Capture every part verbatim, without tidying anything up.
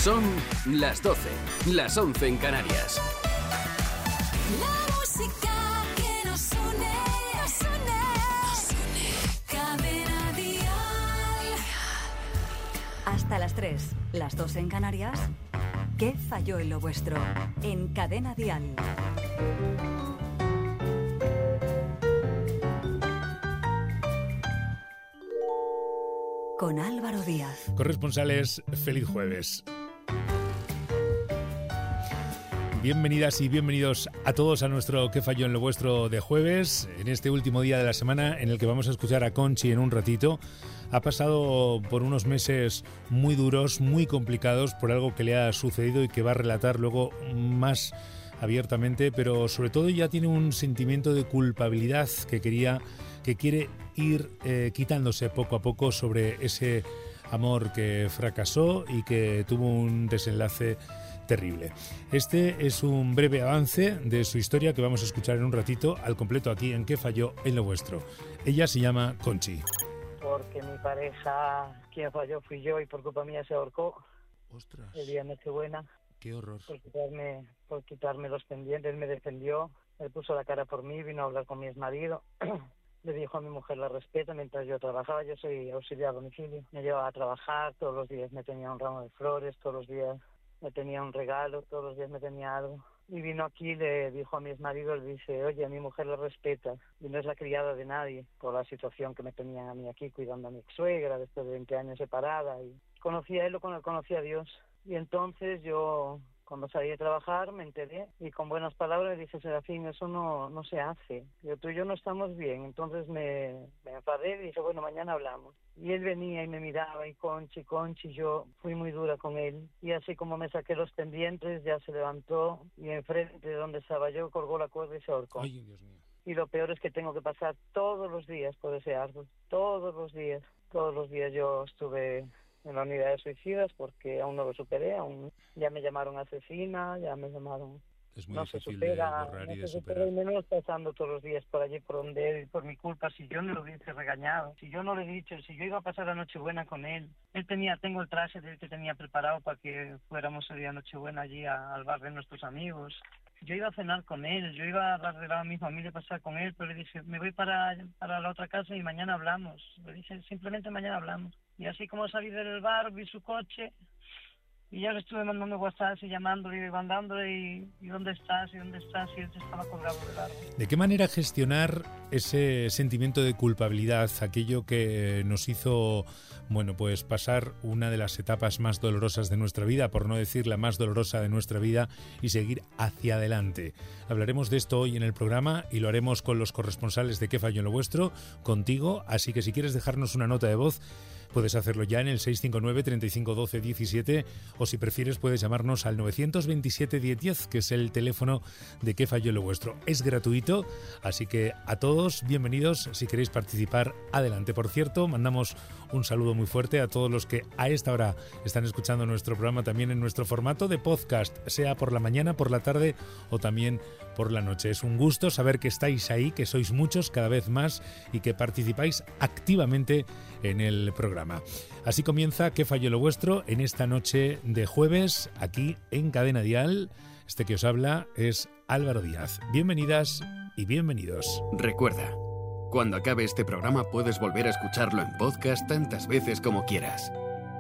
Son las doce, las once en Canarias. La música que nos une, nos une, nos une. Cadena Dial. Hasta las tres, las dos en Canarias. ¿Qué falló en lo vuestro? En Cadena Dial. Con Álvaro Díaz. Corresponsales, feliz jueves. Bienvenidas y bienvenidos a todos a nuestro ¿Qué falló en lo vuestro? De jueves, en este último día de la semana en el que vamos a escuchar a Conchi en un ratito. Ha pasado por unos meses muy duros, muy complicados por algo que le ha sucedido y que va a relatar luego más abiertamente, pero sobre todo ya tiene un sentimiento de culpabilidad que quería, que quiere ir eh, quitándose poco a poco sobre ese amor que fracasó y que tuvo un desenlace terrible. Este es un breve avance de su historia que vamos a escuchar en un ratito al completo aquí en ¿Qué falló en lo vuestro? Ella se llama Conchi. Porque mi pareja, quien falló fui yo y por culpa mía se ahorcó. Ostras. El día de Nochebuena. Qué horror. Por quitarme, por quitarme los pendientes, me defendió, me puso la cara por mí, vino a hablar con mi exmarido. Le dijo a mi mujer la respeta mientras yo trabajaba. Yo soy auxiliar a domicilio. Me llevaba a trabajar, todos los días me tenía un ramo de flores, todos los días me tenía un regalo, todos los días me tenía algo. Y vino aquí, le dijo a mi exmarido, le dice, oye, a mi mujer la respeta y no es la criada de nadie, por la situación que me tenían a mí aquí cuidando a mi ex-suegra después de veinte años separada. Y conocí a él o conocí a Dios. Y entonces yo, cuando salí de trabajar, me enteré y con buenas palabras le dije, Serafín, eso no, no se hace. Yo, tú y yo no estamos bien. Entonces me, me enfadé y dije, bueno, mañana hablamos. Y él venía y me miraba y Conchi, Conchi, yo fui muy dura con él. Y así como me saqué los pendientes, ya se levantó y enfrente de donde estaba yo colgó la cuerda y se ahorcó. Ay, Dios mío. Y lo peor es que tengo que pasar todos los días por ese árbol, todos los días. Todos los días yo estuve en la unidad de suicidas porque aún no lo superé, aún ya me llamaron asesina, ya me llamaron... Es muy no difícil se supera, de borrar no y de se superar. supera, y menos pasando todos los días por allí, por donde él, por mi culpa, si yo no lo hubiese regañado, si yo no le he dicho, si yo iba a pasar la Nochebuena con él, él tenía, tengo el traje de él que tenía preparado para que fuéramos el día Nochebuena allí a, al bar de nuestros amigos. Yo iba a cenar con él, yo iba a arreglar a mi familia, pasar con él, pero le dije, me voy para, para la otra casa y mañana hablamos. Le dije, simplemente mañana hablamos. Y así como salí del bar, vi su coche... Y ya le estuve mandando WhatsApp y llamándole y mandándole y, y ¿dónde estás? ¿Y dónde estás? Y él se estaba colgado del árbol. ¿De qué manera gestionar ese sentimiento de culpabilidad, aquello que nos hizo, bueno, pues pasar una de las etapas más dolorosas de nuestra vida, por no decir la más dolorosa de nuestra vida, y seguir hacia adelante? Hablaremos de esto hoy en el programa y lo haremos con los corresponsales de ¿Qué falló en lo vuestro? Contigo, así que si quieres dejarnos una nota de voz, puedes hacerlo ya en el seis cinco nueve, treinta y cinco, doce, diecisiete, o si prefieres puedes llamarnos al nueve dos siete, diez, diez, que es el teléfono de ¿Qué falló en lo vuestro? Es gratuito, así que a todos, bienvenidos. Si queréis participar, adelante. Por cierto, mandamos un saludo muy fuerte a todos los que a esta hora están escuchando nuestro programa también en nuestro formato de podcast, sea por la mañana, por la tarde o también por la noche. Es un gusto saber que estáis ahí, que sois muchos, cada vez más, y que participáis activamente en el programa. Así comienza ¿Qué falló lo vuestro? En esta noche de jueves, aquí en Cadena Dial. Este que os habla es Álvaro Díaz. Bienvenidas y bienvenidos. Recuerda, cuando acabe este programa puedes volver a escucharlo en podcast tantas veces como quieras.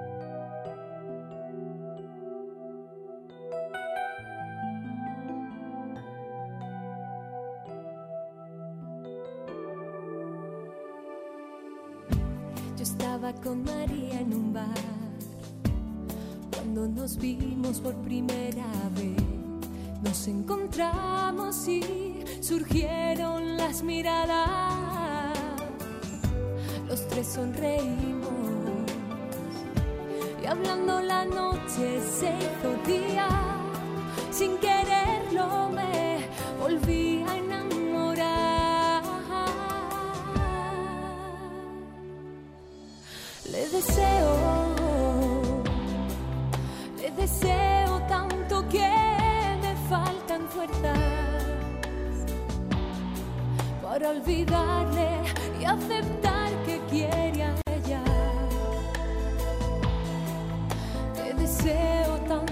Yo estaba con María en un bar cuando nos vimos por primera vez. Nos encontramos y surgieron las miradas. Los tres sonreímos y hablando la noche se hizo día. Sin quererlo me volví a enamorar. Le deseo, le deseo tanto que me faltan fuerzas para olvidarle y aceptar que quiere a ella. Te deseo tanto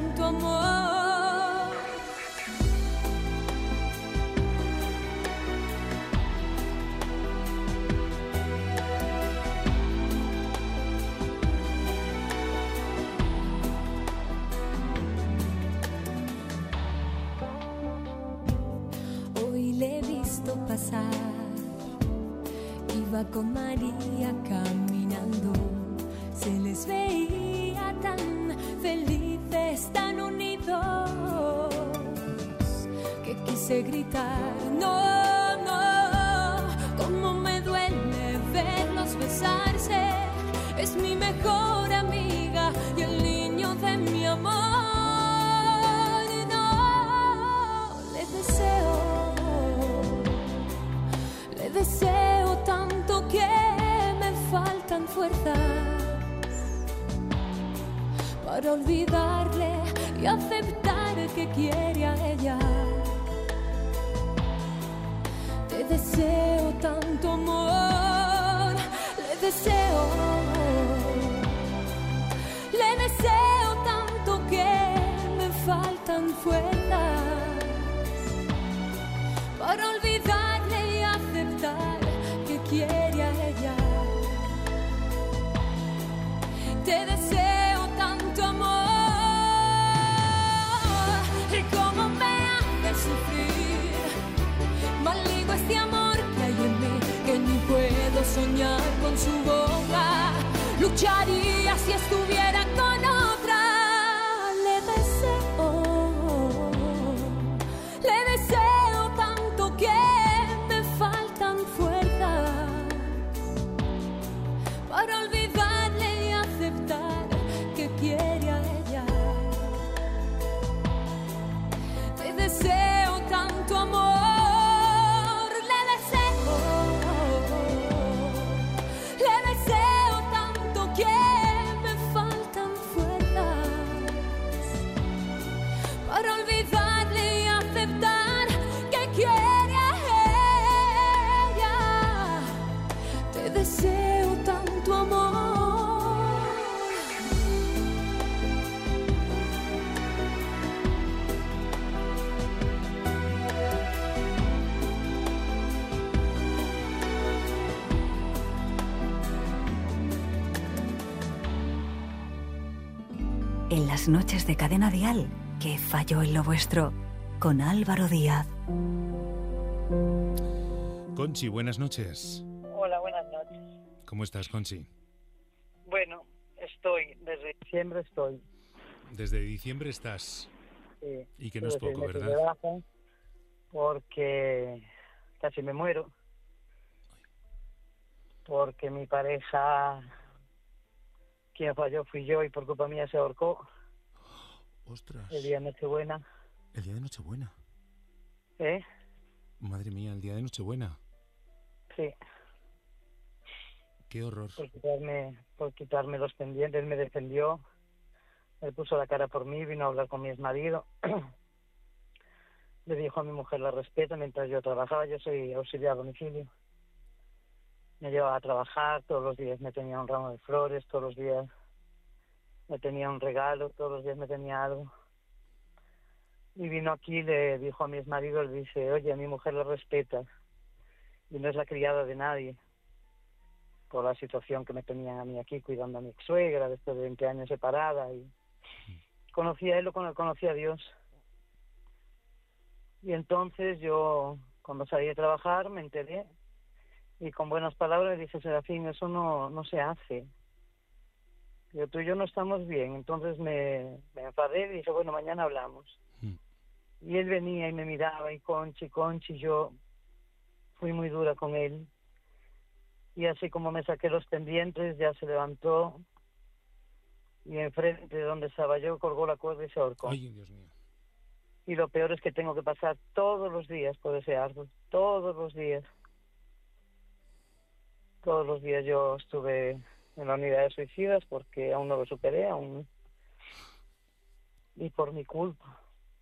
iba con María caminando, se les veía tan felices, tan unidos, que quise gritar, no, no, cómo me duele verlos besarse, es mi mejor amiga y el niño de mi amor, no, le deseo, le deseo tanto que me faltan fuerzas para olvidarle y aceptar que quiere a ella. Te deseo tanto amor, le deseo, le deseo tanto que me faltan fuerzas para olvidarle y aceptar que quiere a ella. Te deseo tanto amor y cómo me hace sufrir. Maldigo este amor que hay en mí, que ni puedo soñar con su boca. Lucharía si estuviera con otra. Le deseo, le deseo tanto que me faltan fuerzas para olvidarle y aceptar que quiere a ella. Te deseo tanto amor. Para olvidarle y aceptar que quiere a ella. Te deseo tanto amor. En las noches de Cadena Dial, ¿qué falló en lo vuestro? Con Álvaro Díaz. Conchi, buenas noches. Hola, buenas noches. ¿Cómo estás, Conchi? Bueno, estoy, desde diciembre estoy. Desde diciembre estás. Sí, Y que no es poco, ¿verdad? De baja porque casi me muero. Porque mi pareja, quien falló fui yo y por culpa mía se ahorcó. Ostras. El día de Nochebuena. El día de Nochebuena. ¿Eh? Madre mía, el día de Nochebuena. Sí. Qué horror. Por quitarme, por quitarme los pendientes, me defendió. Él puso la cara por mí, vino a hablar con mi exmarido. Le dijo a mi mujer la respeta mientras yo trabajaba. Yo soy auxiliar a domicilio. Me llevaba a trabajar, todos los días me tenía un ramo de flores, todos los días me tenía un regalo, todos los días me tenía algo. Y vino aquí, le dijo a mi exmarido, le dice, oye, a mi mujer la respeta y no es la criada de nadie, por la situación que me tenían a mí aquí cuidando a mi ex-suegra después de veinte años separada. Y conocía a él, lo conocía a Dios. Y entonces yo, cuando salí de trabajar, me enteré y con buenas palabras le dije, Serafín, eso no, no se hace. Yo, tú y yo no estamos bien. Entonces me, me enfadé y dije, bueno, mañana hablamos. Mm. Y él venía y me miraba y Conchi, Conchi, yo fui muy dura con él. Y así como me saqué los pendientes, ya se levantó y enfrente de donde estaba yo colgó la cuerda y se ahorcó. Ay, Dios mío. Y lo peor es que tengo que pasar todos los días por ese árbol, todos los días. Todos los días yo estuve en la unidad de suicidas porque aún no lo superé, aún, y por mi culpa.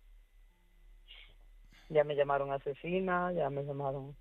Ya me llamaron asesina, ya me llamaron,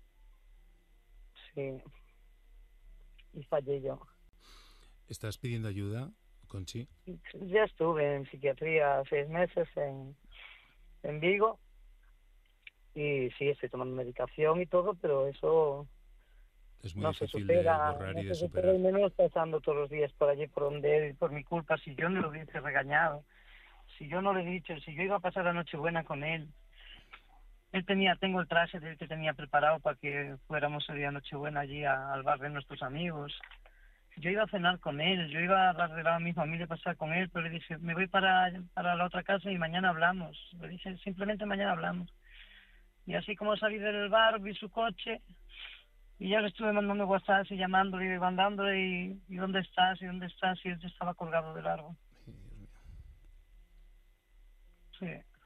sí, y fallé yo. ¿Estás pidiendo ayuda, Conchi? Ya estuve en psiquiatría seis meses en, en Vigo, y sí, estoy tomando medicación y todo, pero eso... Es muy no difícil se supera, de borrar no y de se superar. supera, y menos pasando todos los días por allí, por donde él, por mi culpa. Si yo no lo hubiese regañado, si yo no le he dicho, si yo iba a pasar la Nochebuena con él, Él tenía, tengo el traje del que tenía preparado para que fuéramos el día de Nochebuena allí a, al bar de nuestros amigos. Yo iba a cenar con él, yo iba a arreglar a mi familia, pasar con él, pero le dije, me voy para, para la otra casa y mañana hablamos. Le dije, simplemente mañana hablamos. Y así como salí del bar, vi su coche y ya le estuve mandando WhatsApp y llamándole y mandándole y, y ¿dónde estás? ¿Y dónde estás? Y él estaba colgado del árbol. Sí.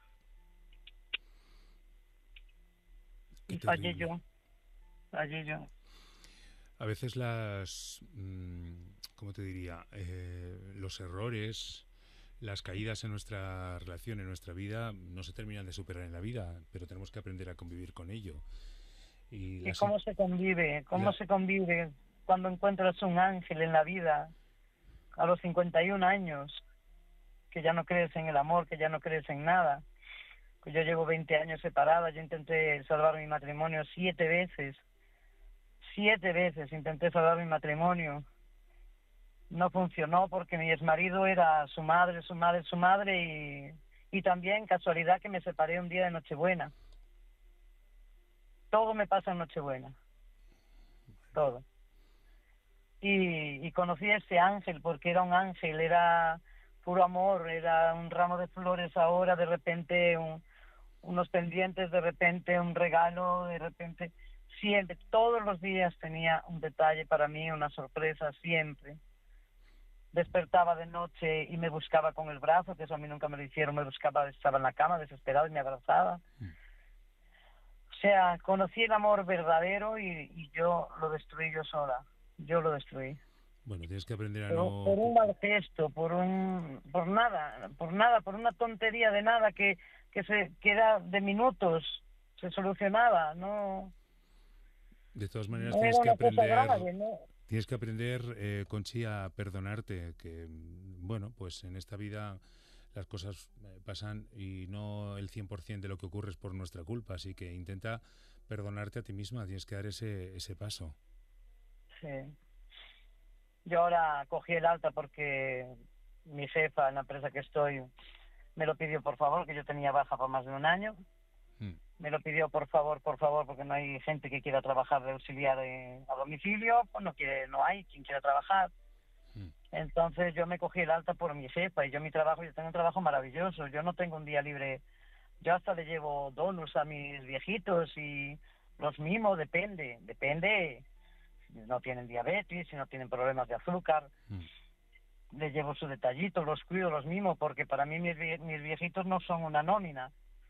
Y fallé yo, fallé yo. A veces las, ¿cómo te diría? Eh, los errores, las caídas en nuestra relación, en nuestra vida, no se terminan de superar en la vida, pero tenemos que aprender a convivir con ello. ¿Y, ¿Y cómo se convive? ¿Cómo la... se convive cuando encuentras un ángel en la vida a los cincuenta y un años, que ya no crees en el amor, que ya no crees en nada? Yo llevo veinte años separada, yo intenté salvar mi matrimonio siete veces. Siete veces intenté salvar mi matrimonio. No funcionó porque mi exmarido era su madre, su madre, su madre y, y también casualidad que me separé un día de Nochebuena. Todo me pasa en Nochebuena. Todo. Y, y conocí a ese ángel porque era un ángel, era puro amor, era un ramo de flores ahora, de repente un... unos pendientes, de repente un regalo, de repente, siempre, todos los días tenía un detalle para mí, una sorpresa, siempre. Despertaba de noche y me buscaba con el brazo, que eso a mí nunca me lo hicieron, me buscaba, estaba en la cama desesperado y me abrazaba. O sea, conocí el amor verdadero y, y yo lo destruí yo sola, yo lo destruí. Bueno, tienes que aprender a por, no... Por un mal gesto, por un, por nada, por nada, por una tontería de nada que... que se queda de minutos, se solucionaba, no. De todas maneras no tienes que aprender, grave, ¿no? tienes que aprender, eh, Conchi, a perdonarte, que bueno, pues en esta vida las cosas pasan y no el cien por ciento de lo que ocurre es por nuestra culpa, así que intenta perdonarte a ti misma, tienes que dar ese ese paso. Sí. Yo ahora cogí el alta porque mi jefa en la empresa que estoy me lo pidió por favor, que yo tenía baja por más de un año. Mm. Me lo pidió por favor, por favor, porque no hay gente que quiera trabajar de auxiliar en, a domicilio, pues no quiere, no hay quien quiera trabajar. Mm. Entonces yo me cogí el alta por mi jefa y yo mi trabajo, yo tengo un trabajo maravilloso, yo no tengo un día libre, yo hasta le llevo donuts a mis viejitos y los mimo, depende, depende, si no tienen diabetes, si no tienen problemas de azúcar. Mm. Les llevo su detallito, los cuido, los mimo, porque para mí mis, mis viejitos no son una nómina,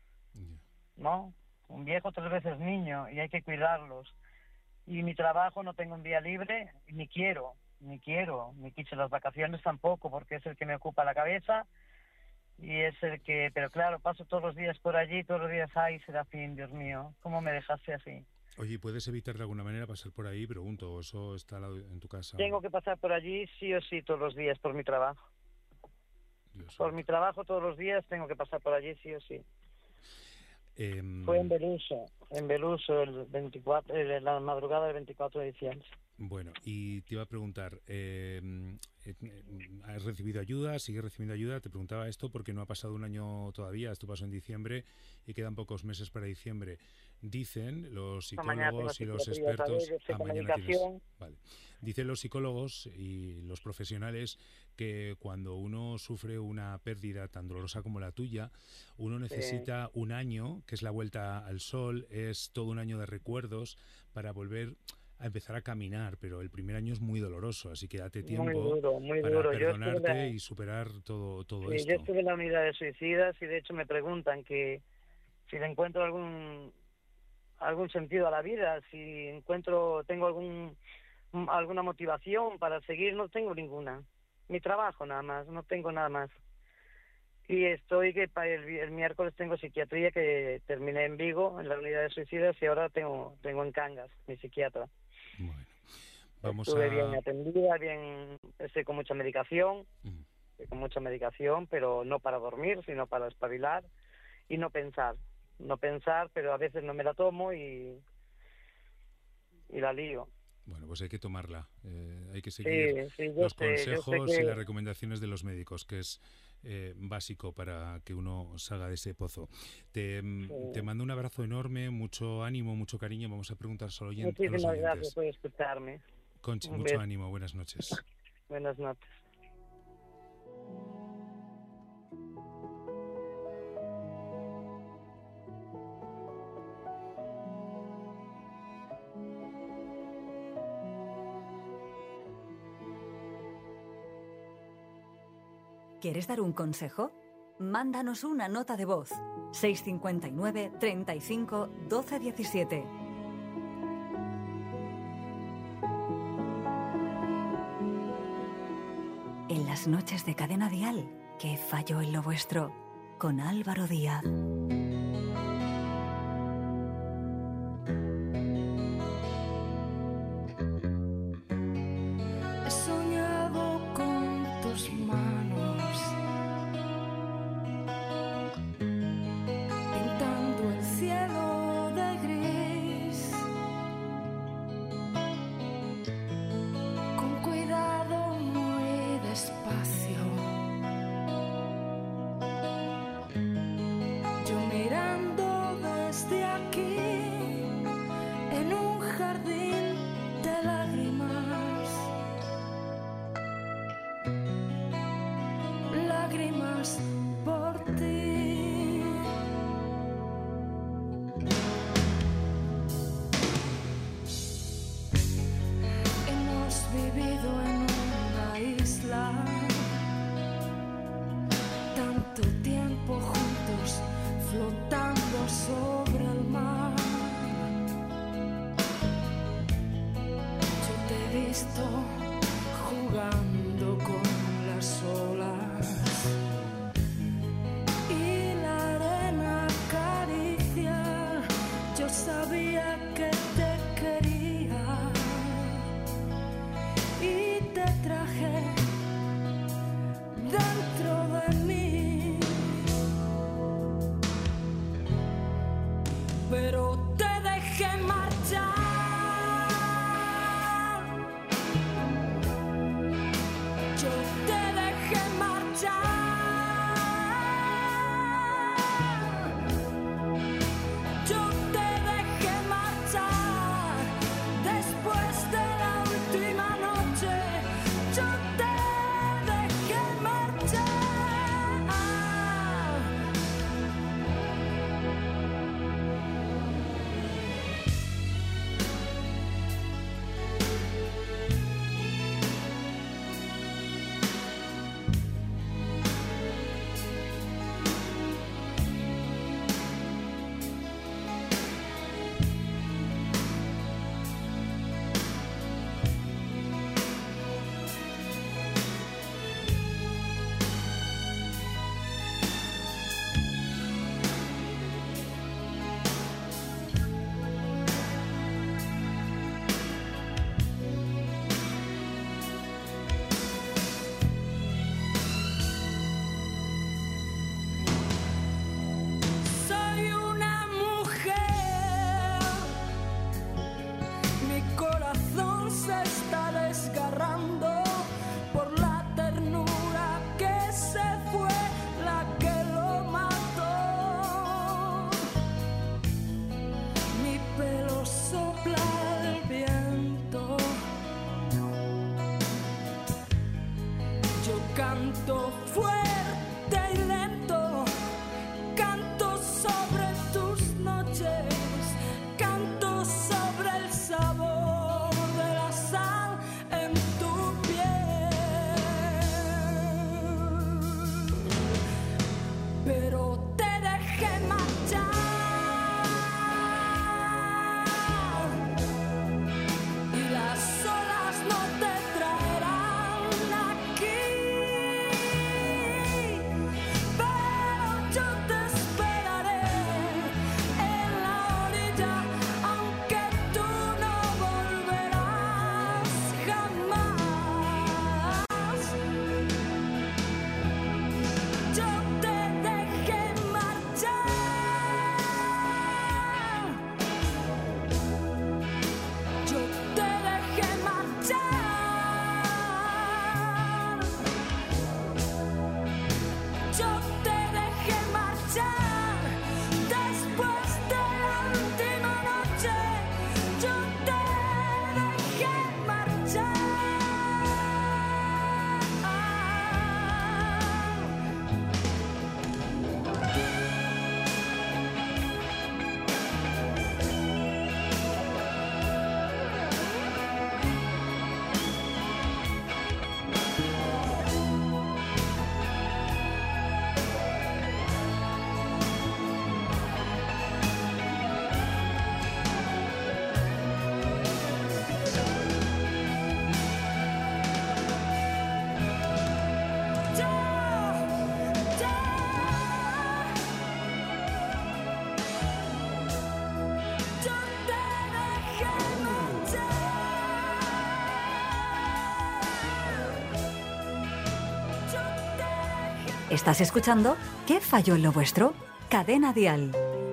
¿no? Un viejo tres veces niño y hay que cuidarlos. Y mi trabajo no tengo un día libre, ni quiero, ni quiero, ni quise las vacaciones tampoco, porque es el que me ocupa la cabeza y es el que, pero claro, paso todos los días por allí, todos los días, ay, Serafín, Dios mío, ¿cómo me dejaste así? Oye, ¿puedes evitar de alguna manera pasar por ahí? Pregunto, ¿eso está en tu casa? Tengo que pasar por allí sí o sí todos los días por mi trabajo. Dios por santo. Mi trabajo todos los días tengo que pasar por allí sí o sí. Eh... Fue en Beluso, en Beluso el veinticuatro, en la madrugada del veinticuatro de diciembre. Bueno, y te iba a preguntar, eh, ¿has recibido ayuda? ¿Sigues recibiendo ayuda? Te preguntaba esto porque no ha pasado un año todavía, esto pasó en diciembre y quedan pocos meses para diciembre. Dicen los psicólogos y los expertos... Ah, mañana tienes, vale. Dicen los psicólogos y los profesionales que cuando uno sufre una pérdida tan dolorosa como la tuya, uno necesita un año, que es la vuelta al sol, es todo un año de recuerdos para volver... a empezar a caminar, pero el primer año es muy doloroso, así que date tiempo muy duro, muy para duro. perdonarte la... y superar todo, todo sí, esto. Yo estuve en la unidad de suicidas y de hecho me preguntan que si le encuentro algún algún sentido a la vida, si encuentro, tengo algún alguna motivación para seguir, no tengo ninguna. Mi trabajo nada más, no tengo nada más. Y estoy que para el, el miércoles tengo psiquiatría, que terminé en Vigo, en la unidad de suicidas, y ahora tengo tengo en Cangas, mi psiquiatra. Bueno, vamos Estuve a... bien atendida, bien, estoy con mucha medicación, mm. estoy con mucha medicación, pero no para dormir, sino para espabilar y no pensar. No pensar, pero a veces no me la tomo y, y la lío. Bueno, pues hay que tomarla. Eh, hay que seguir Sí, sí, yo los sé, yo sé consejos que- y las recomendaciones de los médicos, que es eh, básico para que uno salga de ese pozo. Te, mm, Sí. te mando un abrazo enorme, mucho ánimo, mucho cariño. Vamos a preguntar solo oyen- a los Muchísimas oyentes. gracias por escucharme. Conchi, Un mucho beso. ánimo. Buenas noches. Buenas noches. ¿Quieres dar un consejo? Mándanos una nota de voz. seis cinco nueve, treinta y cinco, doce diecisiete. En las noches de Cadena Dial, ¿qué falló en lo vuestro? Con Álvaro Díaz. He soñado con tus manos, pintando el cielo de gris, con cuidado, muy despacio. Yo mirando desde aquí, en un jardín de lágrimas, lágrimas por ti. Hemos vivido en una isla, tanto tiempo juntos, flotando sobre el mar. Yo te he visto jugando con las olas y la arena acaricia. Yo sabía que te quería y te traje dentro de mí, pero te dejé marchar. Yo te dejé marchar. Yo te dejé marchar. Después de la última noche, yo te dejé marchar. Soy una mujer, mi corazón se está desgarrando por la ternura que se fue, la que lo mató. Mi pelo sopla el viento, yo canto fuerte y lento. Canto sobre tus noches, canto sobre el sabor de la sal en tu piel. Pero te dejé marchar y las olas no te traerán aquí. Estás escuchando ¿Qué falló en lo vuestro? Cadena Dial.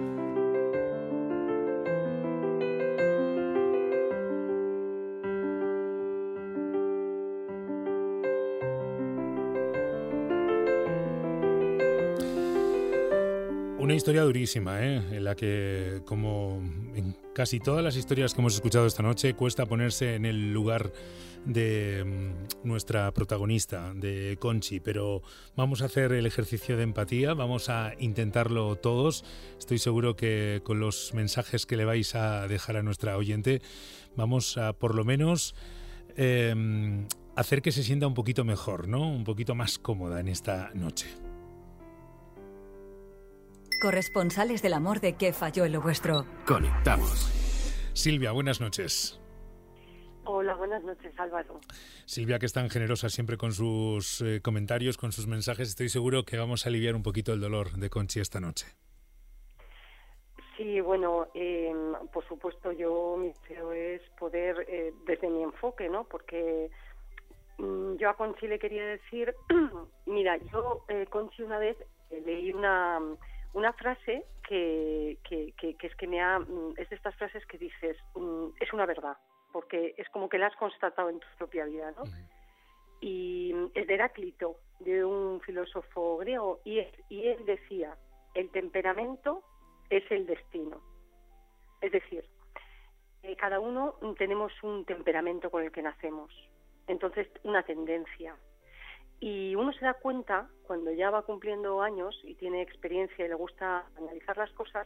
Una historia durísima, ¿eh? En la que, como en casi todas las historias que hemos escuchado esta noche, cuesta ponerse en el lugar de mm, nuestra protagonista, de Conchi, pero vamos a hacer el ejercicio de empatía, vamos a intentarlo todos. Estoy seguro que con los mensajes que le vais a dejar a nuestra oyente, vamos a por lo menos eh, hacer que se sienta un poquito mejor, ¿no? Un poquito más cómoda en esta noche. Corresponsales del amor de ¿Qué falló en lo vuestro? Conectamos. Silvia, buenas noches. Hola, buenas noches, Álvaro. Silvia, que es tan generosa siempre con sus eh, comentarios, con sus mensajes, estoy seguro que vamos a aliviar un poquito el dolor de Conchi esta noche. Sí, bueno, eh, por supuesto, yo mi deseo es poder, eh, desde mi enfoque, ¿no? Porque mm, yo a Conchi le quería decir, mira, yo, eh, Conchi, una vez eh, leí una... Una frase que, que, que, que es que me ha, es de estas frases que dices, es una verdad, porque es como que la has constatado en tu propia vida, ¿no? Uh-huh. Y es de Heráclito, de un filósofo griego, y, es, y él decía, el temperamento es el destino. Es decir, eh, cada uno tenemos un temperamento con el que nacemos, entonces una tendencia. Y uno se da cuenta, cuando ya va cumpliendo años y tiene experiencia y le gusta analizar las cosas,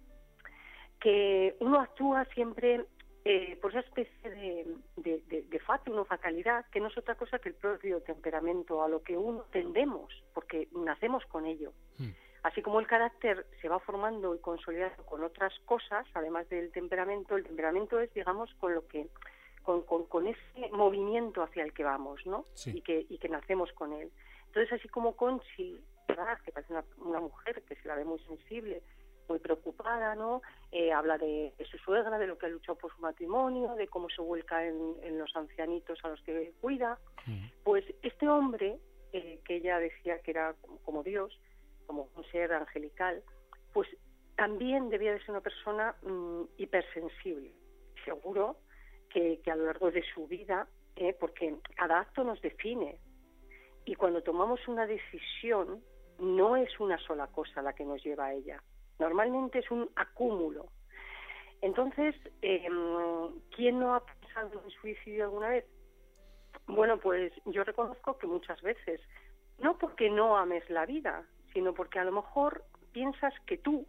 que uno actúa siempre eh, por esa especie de, de, de, de fatum o fatalidad, que no es otra cosa que el propio temperamento, a lo que uno tendemos, porque nacemos con ello. Mm. Así como el carácter se va formando y consolidando con otras cosas, además del temperamento, el temperamento es, digamos, con lo que... Con, con, con ese movimiento hacia el que vamos, ¿no? Sí. Y que y que nacemos con él. Entonces, así como Conchi, ¿verdad?, que parece una, una mujer que se la ve muy sensible, muy preocupada, ¿no? Eh, habla de, de su suegra, de lo que ha luchado por su matrimonio, de cómo se vuelca en, en los ancianitos a los que cuida. Uh-huh. Pues este hombre, eh, que ella decía que era como, como Dios, como un ser angelical, pues también debía de ser una persona mmm, hipersensible. Seguro Que, que a lo largo de su vida, eh, porque cada acto nos define, y cuando tomamos una decisión no es una sola cosa la que nos lleva a ella, normalmente es un acúmulo. Entonces, eh, ¿quién no ha pensado en suicidio alguna vez? Bueno, pues yo reconozco que muchas veces, no porque no ames la vida, sino porque a lo mejor piensas que tú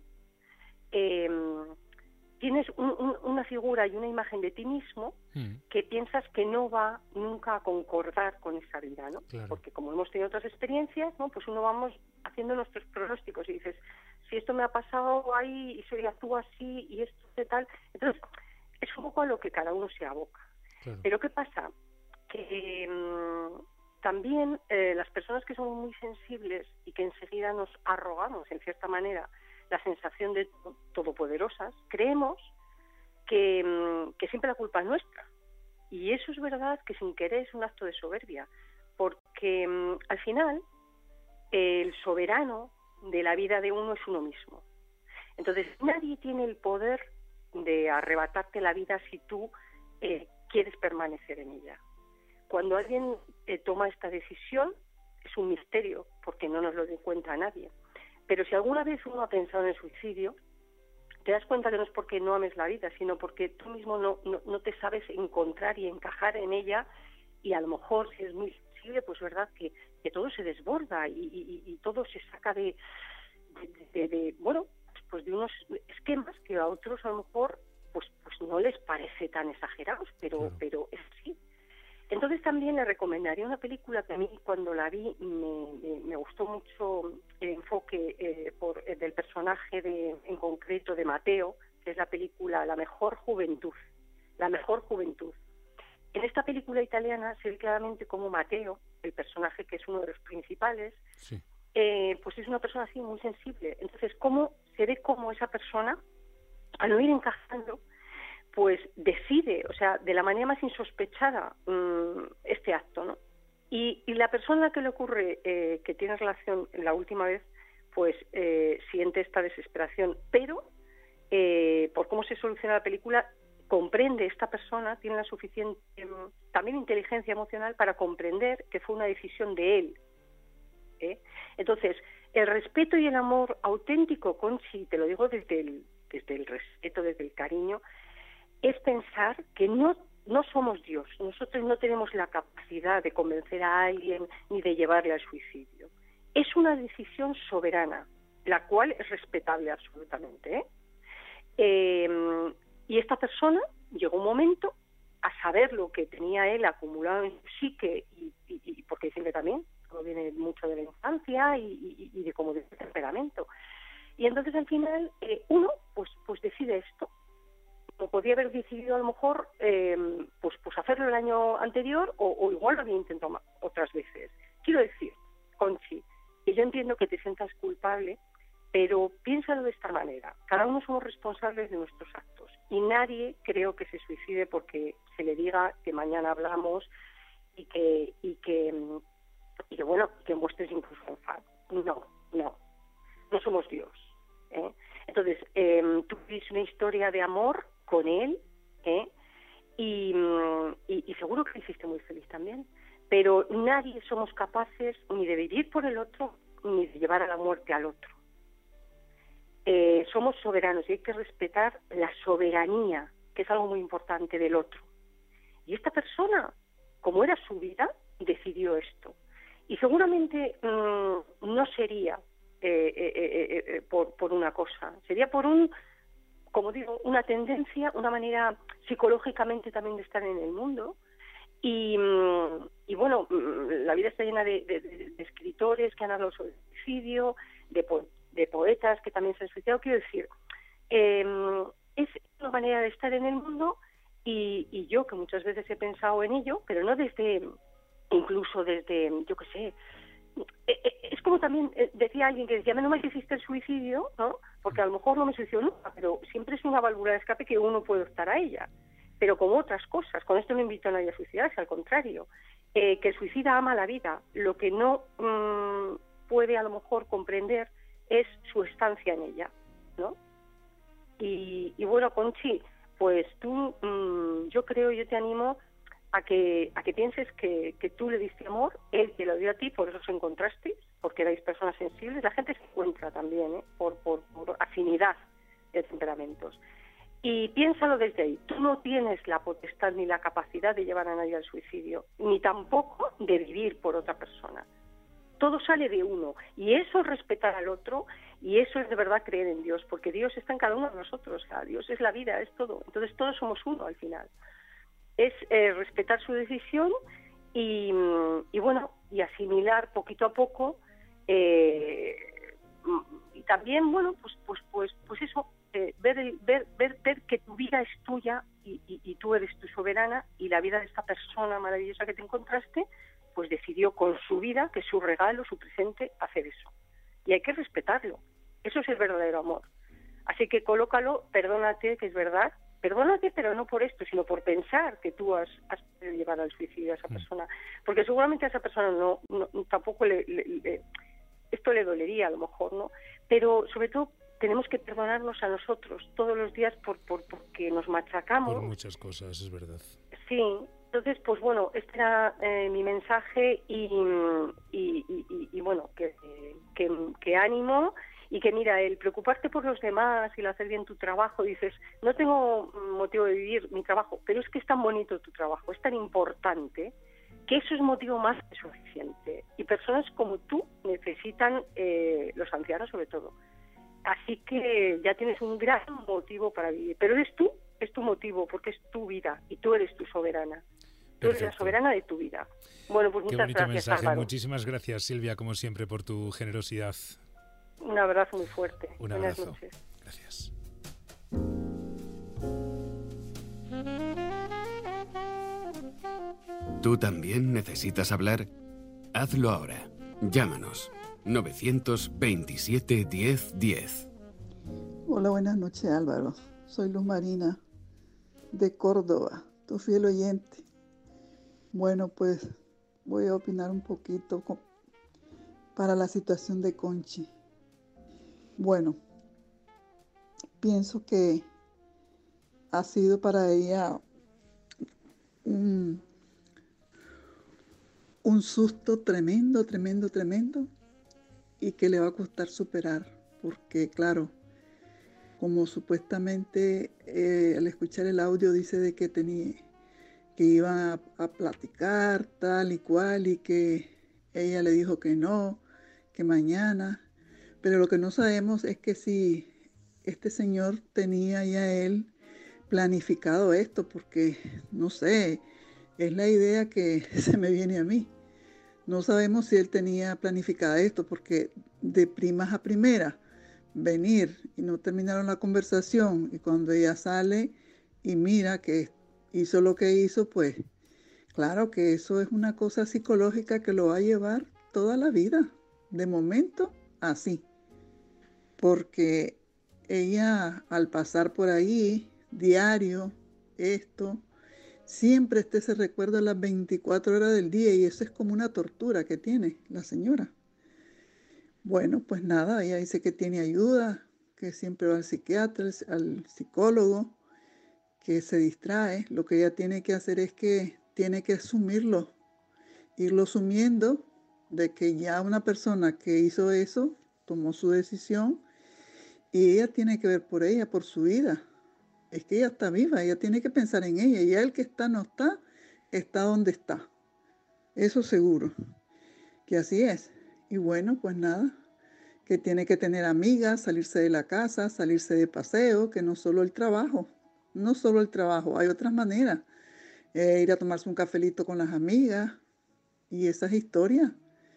eh, tienes un, un, una figura y una imagen de ti mismo mm. que piensas que no va nunca a concordar con esa vida, ¿no? Claro. Porque como hemos tenido otras experiencias, ¿no?, pues uno vamos haciendo nuestros pronósticos y dices, si esto me ha pasado ahí y soy actúo así y esto de tal, entonces es un poco a lo que cada uno se aboca. Claro. Pero ¿qué pasa? Que mmm, también eh, las personas que somos muy sensibles y que enseguida nos arrogamos, en cierta manera, la sensación de todopoderosas, creemos que, que siempre la culpa es nuestra. Y eso es verdad que sin querer es un acto de soberbia, porque um, al final el soberano de la vida de uno es uno mismo. Entonces nadie tiene el poder de arrebatarte la vida si tú eh, quieres permanecer en ella. Cuando alguien eh, toma esta decisión es un misterio, porque no nos lo da cuenta a nadie. Pero si alguna vez uno ha pensado en el suicidio, te das cuenta que no es porque no ames la vida, sino porque tú mismo no, no, no te sabes encontrar y encajar en ella, y a lo mejor, si es muy sensible, pues es verdad que, que todo se desborda y, y, y todo se saca de, de, de, de, bueno, pues de unos esquemas que a otros a lo mejor pues, pues no les parece tan exagerados, pero, claro. pero es así. Entonces también le recomendaría una película que a mí cuando la vi me, me, me gustó mucho el enfoque eh, por, eh, del personaje de, en concreto de Mateo, que es la película La mejor juventud. La mejor juventud. En esta película italiana se ve claramente como Mateo, el personaje que es uno de los principales, sí. eh, pues es una persona así muy sensible. Entonces, cómo se ve cómo esa persona, al no ir encajando, pues decide, o sea, de la manera más insospechada, um, este acto, ¿no? Y, y la persona a la que le ocurre eh, que tiene relación la última vez, pues eh, siente esta desesperación, pero eh, por cómo se soluciona la película, comprende, esta persona tiene la suficiente eh, también inteligencia emocional para comprender que fue una decisión de él. ¿eh? Entonces, el respeto y el amor auténtico, Conchi, te lo digo desde el, desde el respeto, desde el cariño, es pensar que no, no somos Dios. Nosotros no tenemos la capacidad de convencer a alguien ni de llevarle al suicidio. Es una decisión soberana, la cual es respetable absolutamente. ¿eh? Eh, y esta persona llegó un momento a saber lo que tenía él acumulado en su psique, y, y, y porque siempre también todo viene mucho de la infancia y, y, y de cómo de ese temperamento. Y entonces al final eh, uno pues pues decide esto. O podría haber decidido a lo mejor eh, pues pues hacerlo el año anterior, o, o igual lo había intentado más, otras veces. Quiero decir, Conchi, que yo entiendo que te sientas culpable, pero piénsalo de esta manera. Cada uno somos responsables de nuestros actos y nadie creo que se suicide porque se le diga que mañana hablamos y que y que, y que bueno, que muestres incluso enfado. No, no, no somos Dios. ¿eh? Entonces, eh, tú viviste una historia de amor con él, ¿eh? y, y, y seguro que lo hiciste muy feliz también, pero nadie somos capaces ni de vivir por el otro ni de llevar a la muerte al otro. Eh, somos soberanos y hay que respetar la soberanía, que es algo muy importante, del otro. Y esta persona, como era su vida, decidió esto. Y seguramente mmm, no sería eh, eh, eh, eh, por, por una cosa, sería por un, como digo, una tendencia, una manera psicológicamente también de estar en el mundo. Y, y bueno, la vida está llena de, de, de escritores que han hablado sobre el suicidio, de, po de poetas que también se han suicidado. Quiero decir, eh, es una manera de estar en el mundo, y, y yo que muchas veces he pensado en ello, pero no desde, incluso desde, yo qué sé, es como también decía alguien que decía, menos mal que existe el suicidio, ¿no? Porque a lo mejor no me suicido nunca, pero siempre es una válvula de escape que uno puede optar a ella. Pero como otras cosas, con esto no invito a nadie a suicidarse, al contrario, eh, que el suicida ama la vida. Lo que no mmm, puede a lo mejor comprender es su estancia en ella, ¿no? Y, y bueno, Conchi, pues tú, mmm, yo creo, yo te animo a que a que pienses que, que tú le diste amor, él te lo dio a ti, por eso os encontrasteis, porque erais personas sensibles. La gente se encuentra también, ¿eh? por, por, por afinidad de temperamentos. Y piénsalo desde ahí. Tú no tienes la potestad ni la capacidad de llevar a nadie al suicidio, ni tampoco de vivir por otra persona. Todo sale de uno, y eso es respetar al otro, y eso es de verdad creer en Dios, porque Dios está en cada uno de nosotros. O sea, Dios es la vida, es todo. Entonces todos somos uno al final. Es eh, respetar su decisión y, y bueno, y asimilar poquito a poco, eh, y también, bueno, pues pues pues pues eso, eh, ver, el, ver ver ver que tu vida es tuya y, y, y tú eres tu soberana, y la vida de esta persona maravillosa que te encontraste, pues decidió con su vida, que es su regalo, su presente, hacer eso. Y hay que respetarlo. Eso es el verdadero amor. Así que colócalo, perdónate, que es verdad. Perdónate, pero no por esto, sino por pensar que tú has, has podido llevar al suicidio a esa persona. Porque seguramente a esa persona no, no tampoco le, le, le, esto le dolería a lo mejor, ¿no? Pero sobre todo tenemos que perdonarnos a nosotros todos los días por, por porque nos machacamos. Por muchas cosas, es verdad. Sí, entonces, pues bueno, este era eh, mi mensaje y, y, y, y bueno, que, que, que ánimo. Y que mira, el preocuparte por los demás y el hacer bien tu trabajo, dices, no tengo motivo de vivir mi trabajo, pero es que es tan bonito tu trabajo, es tan importante, que eso es motivo más que suficiente. Y personas como tú necesitan, eh, los ancianos sobre todo. Así que ya tienes un gran motivo para vivir. Pero eres tú, es tu motivo, porque es tu vida y tú eres tu soberana. Tú eres la soberana de tu vida. Bueno, pues muchas gracias, mensaje. Álvaro. Muchísimas gracias, Silvia, como siempre, por tu generosidad. Un abrazo muy fuerte. Un Buenas abrazo. noches. Gracias. ¿Tú también necesitas hablar? Hazlo ahora. Llámanos. novecientos veintisiete diez diez. Hola, buenas noches, Álvaro. Soy Luz Marina de Córdoba, tu fiel oyente. Bueno, pues voy a opinar un poquito con, para la situación de Conchi. Bueno, pienso que ha sido para ella un, un susto tremendo, tremendo, tremendo, y que le va a costar superar, porque claro, como supuestamente eh, al escuchar el audio dice de que tenía, que iban a, a platicar tal y cual, y que ella le dijo que no, que mañana, pero lo que no sabemos es que si este señor tenía ya él planificado esto, porque no sé, es la idea que se me viene a mí. No sabemos si él tenía planificado esto, porque de primas a primera venir y no terminaron la conversación, y cuando ella sale y mira que hizo lo que hizo, pues claro que eso es una cosa psicológica que lo va a llevar toda la vida, de momento así, porque ella al pasar por ahí diario esto, siempre esté ese recuerdo a las veinticuatro horas del día, y eso es como una tortura que tiene la señora. Bueno, pues nada, ella dice que tiene ayuda, que siempre va al psiquiatra, al psicólogo, que se distrae. Lo que ella tiene que hacer es que tiene que asumirlo, irlo asumiendo de que ya una persona que hizo eso tomó su decisión, y ella tiene que ver por ella, por su vida. Es que ella está viva, ella tiene que pensar en ella, y ya el que está no está, está donde está. Eso seguro, que así es. Y bueno, pues nada, que tiene que tener amigas, salirse de la casa, salirse de paseo, que no solo el trabajo, no solo el trabajo, hay otras maneras. Eh, ir a tomarse un cafelito con las amigas y esas historias.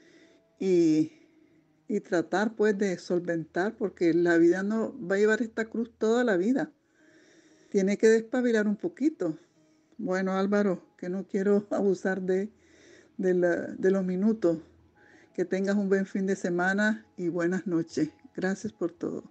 Y, y tratar pues de solventar, porque la vida no va a llevar esta cruz toda la vida. Tiene que despabilar un poquito. Bueno, Álvaro, que no quiero abusar de, de, la, de los minutos. Que tengas un buen fin de semana y buenas noches. Gracias por todo.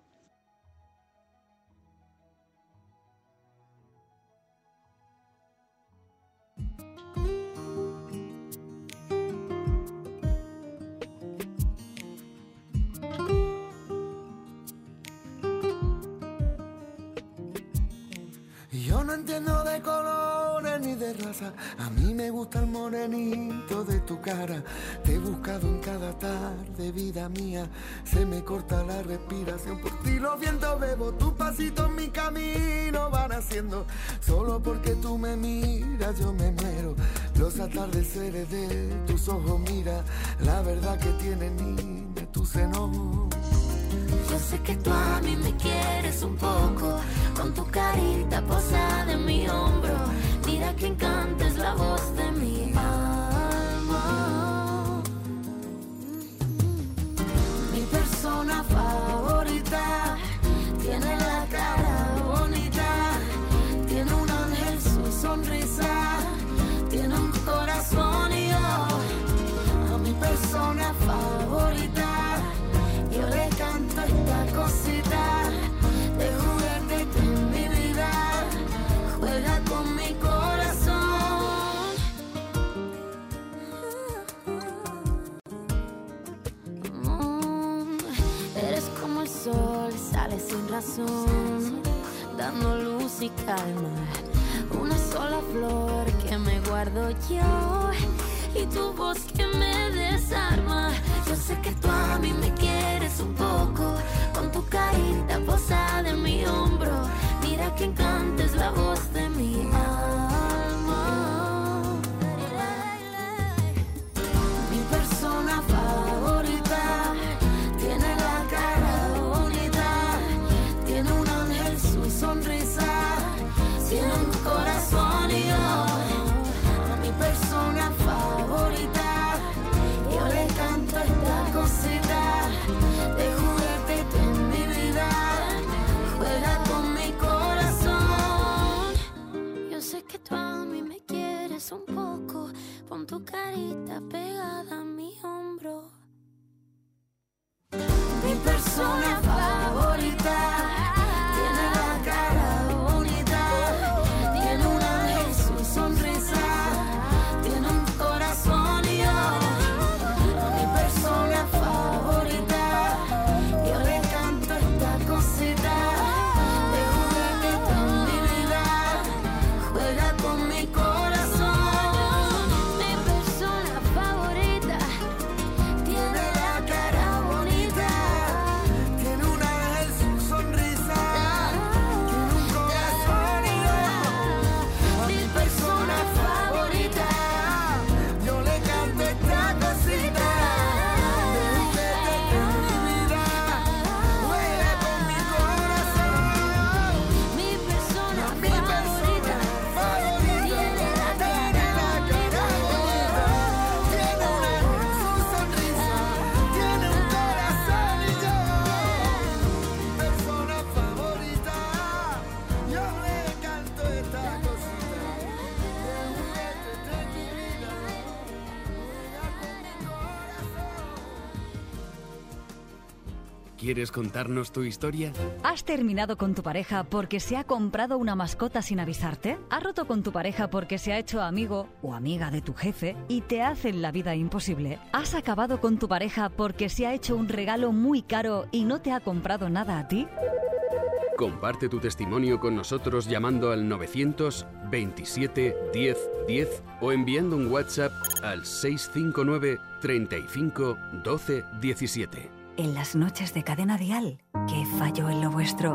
Yo no entiendo de colores ni de raza, a mí me gusta el morenito de tu cara. Te he buscado en cada tarde, vida mía, se me corta la respiración. Por ti los vientos bebo, tus pasitos mi camino van haciendo. Solo porque tú me miras yo me muero. Los atardeceres de tus ojos, mira, la verdad que tiene niña tu seno. Yo sé que tú a mí me quieres un poco, con tu carita posada en mi hombro. Mira que encanta es la voz de mi alma. Mi persona favorita tiene la cara bonita, tiene un ángel su sonrisa, tiene un corazón y yo, a mi persona favorita, yo le canto esta cosita de juguete en mi vida, juega con mi corazón. Mm, eres como el sol, sale sin razón, dando luz y calma. Una sola flor que me guardo yo y tu voz que me desarma. Yo sé que tú a mí me quieres un poco, con tu carita posada en mi hombro. Mira que encanta es la voz de mi alma. Mi persona favorita tiene la cara bonita, tiene un ángel su sonrisa, tiene un corazón y yo, a mi persona favorita, yo le canto esta cosita de juguete en mi vida, juega con mi corazón. Yo sé que tú a mí me quieres un poco, pon tu carita pegada a mi hombro. Mi persona favorita tiene la cara bonita, tiene un ángel su sonrisa, tiene un corazón y yo, ¿Quieres contarnos tu historia? ¿Has terminado con tu pareja porque se ha comprado una mascota sin avisarte? ¿Has roto con tu pareja porque se ha hecho amigo o amiga de tu jefe y te hacen la vida imposible? ¿Has acabado con tu pareja porque se ha hecho un regalo muy caro y no te ha comprado nada a ti? Comparte tu testimonio con nosotros llamando al novecientos veintisiete diez diez o enviando un WhatsApp al seis cinco nueve treinta y cinco doce diecisiete. En las noches de Cadena Dial, ¿qué falló en lo vuestro?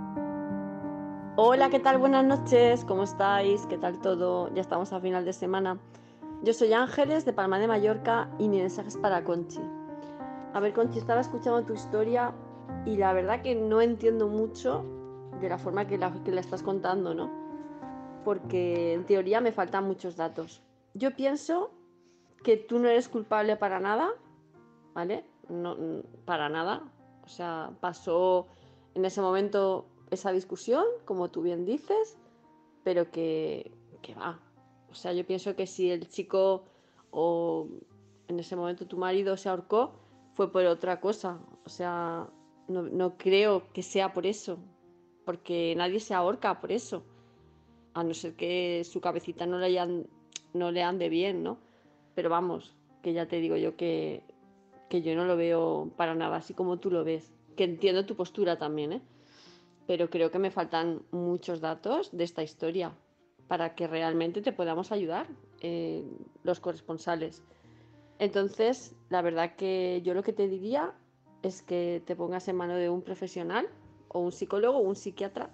Hola, ¿qué tal? Buenas noches, ¿cómo estáis? ¿Qué tal todo? Ya estamos a final de semana. Yo soy Ángeles, de Palma de Mallorca, y mi mensaje es para Conchi. A ver, Conchi, estaba escuchando tu historia y la verdad que no entiendo mucho de la forma que la, que la estás contando, ¿no? Porque en teoría me faltan muchos datos. Yo pienso que tú no eres culpable para nada, ¿vale? No, para nada. O sea, pasó en ese momento esa discusión, como tú bien dices, pero que, que va. O sea, yo pienso que si el chico o en ese momento tu marido se ahorcó, fue por otra cosa. O sea, no, no creo que sea por eso, porque nadie se ahorca por eso, a no ser que su cabecita no le, hayan, no le ande bien, ¿no? Pero vamos, que ya te digo yo que, que yo no lo veo para nada así como tú lo ves, que entiendo tu postura también, ¿eh? Pero creo que me faltan muchos datos de esta historia para que realmente te podamos ayudar, eh, los corresponsales. Entonces, la verdad que yo lo que te diría es que te pongas en mano de un profesional o un psicólogo o un psiquiatra,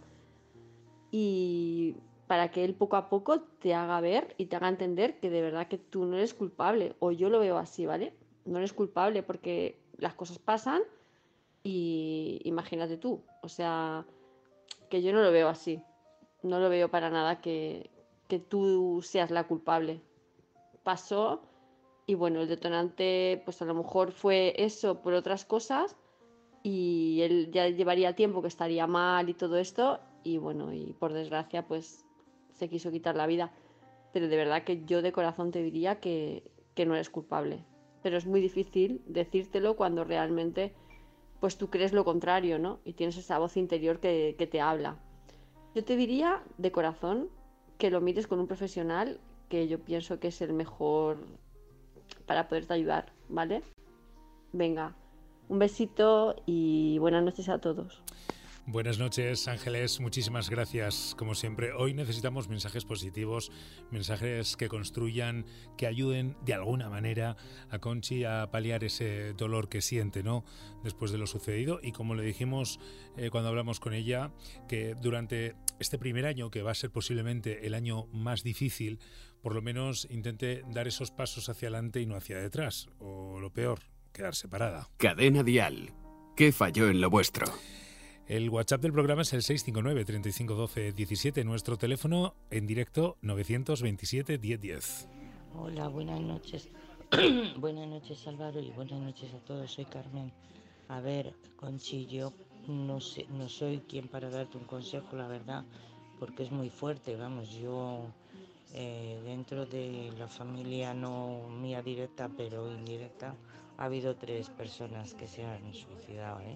y para que él poco a poco te haga ver y te haga entender que de verdad que tú no eres culpable, o yo lo veo así, ¿vale? No eres culpable porque las cosas pasan y imagínate tú, o sea, que yo no lo veo así, no lo veo para nada que, que tú seas la culpable. Pasó y bueno, el detonante pues a lo mejor fue eso por otras cosas, y él ya llevaría tiempo que estaría mal y todo esto, y bueno, y por desgracia pues se quiso quitar la vida. Pero de verdad que yo de corazón te diría que, que no eres culpable, pero es muy difícil decírtelo cuando realmente pues tú crees lo contrario, ¿no? Y tienes esa voz interior que, que te habla. Yo te diría de corazón que lo mires con un profesional, que yo pienso que es el mejor para poderte ayudar, ¿vale? Venga, un besito y buenas noches a todos. Buenas noches, Ángeles, muchísimas gracias. Como siempre, hoy necesitamos mensajes positivos, mensajes que construyan, que ayuden de alguna manera a Conchi a paliar ese dolor que siente, ¿no?, después de lo sucedido. Y como le dijimos eh, cuando hablamos con ella, que durante este primer año, que va a ser posiblemente el año más difícil, por lo menos intente dar esos pasos hacia adelante y no hacia detrás, o lo peor, quedar separada. Cadena Dial. ¿Qué falló en lo vuestro? El WhatsApp del programa es el seis cinco nueve treinta y cinco doce diecisiete. Nuestro teléfono en directo novecientos veintisiete diez diez. Hola, buenas noches. Buenas noches, Álvaro, y buenas noches a todos. Soy Carmen. A ver, Conchi, yo no sé, no soy quien para darte un consejo, la verdad, porque es muy fuerte. Vamos, yo eh, dentro de la familia, no mía directa, pero indirecta, ha habido tres personas que se han suicidado, ¿eh?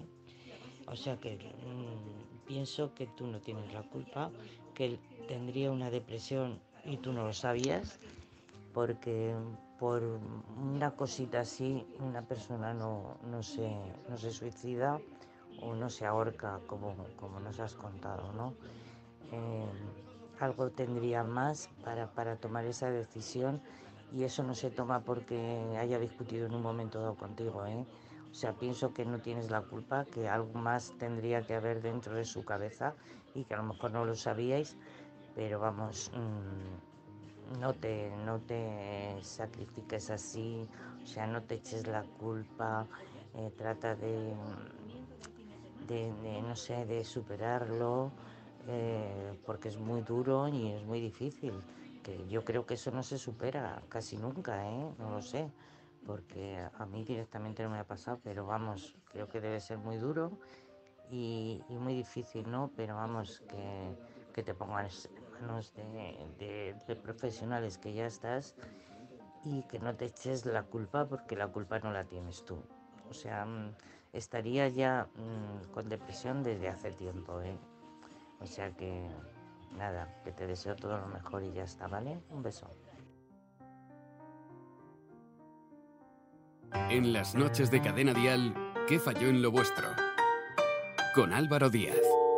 O sea que mmm, pienso que tú no tienes la culpa, que él tendría una depresión y tú no lo sabías, porque por una cosita así una persona no, no, se, no se suicida o no se ahorca como, como nos has contado, ¿no? Eh, algo tendría más para, para tomar esa decisión, y eso no se toma porque haya discutido en un momento dado contigo, ¿eh? O sea, pienso que no tienes la culpa, que algo más tendría que haber dentro de su cabeza y que a lo mejor no lo sabíais, pero vamos, mmm, no te, no te sacrifiques así, o sea, no te eches la culpa, eh, trata de, de, de, no sé, de superarlo, eh, porque es muy duro y es muy difícil, que yo creo que eso no se supera casi nunca, ¿eh? No lo sé, porque a mí directamente no me ha pasado, pero vamos, creo que debe ser muy duro y, y muy difícil, ¿no? Pero vamos, que, que te pongas en manos de, de, de profesionales, que ya estás, y que no te eches la culpa, porque la culpa no la tienes tú. O sea, estaría ya mmm, con depresión desde hace tiempo, ¿eh? O sea que, nada, que te deseo todo lo mejor y ya está, ¿vale? Un beso. En las noches de Cadena Dial, ¿qué falló en lo vuestro? Con Álvaro Díaz.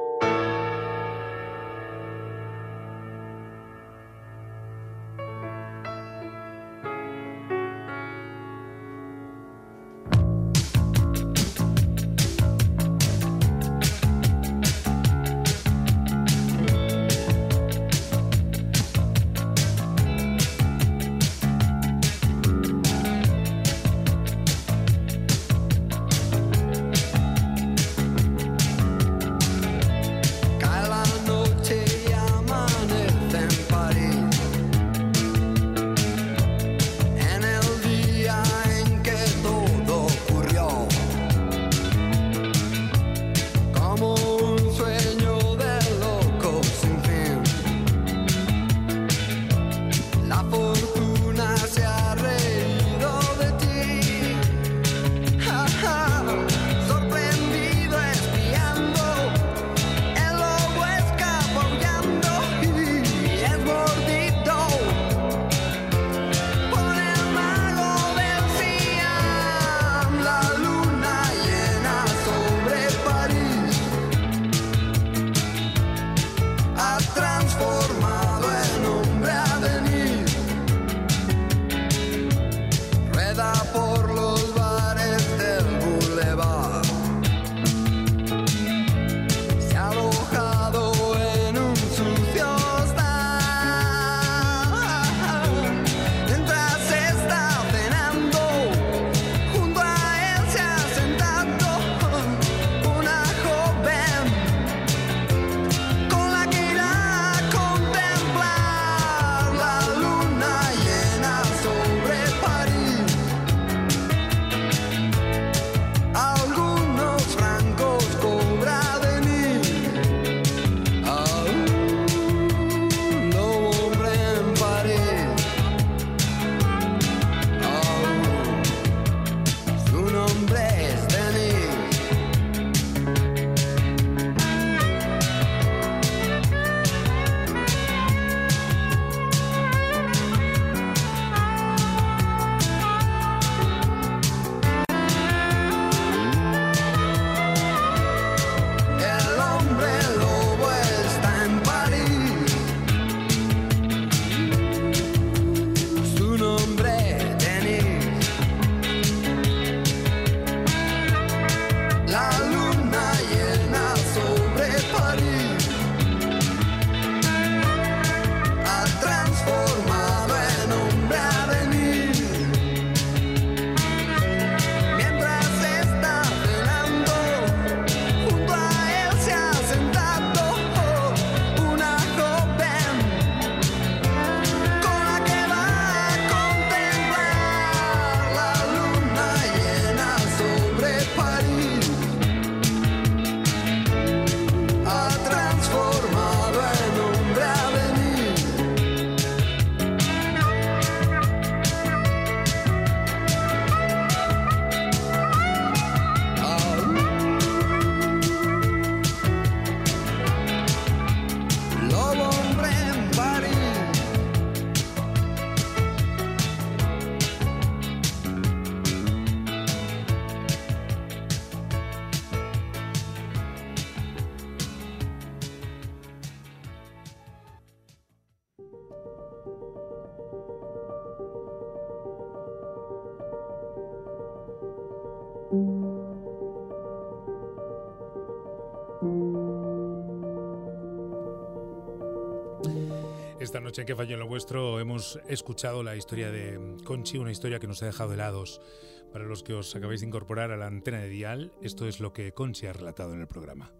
Esta noche en Que falló en lo vuestro hemos escuchado la historia de Conchi, una historia que nos ha dejado helados. Para los que os acabáis de incorporar a la antena de Dial, esto es lo que Conchi ha relatado en el programa.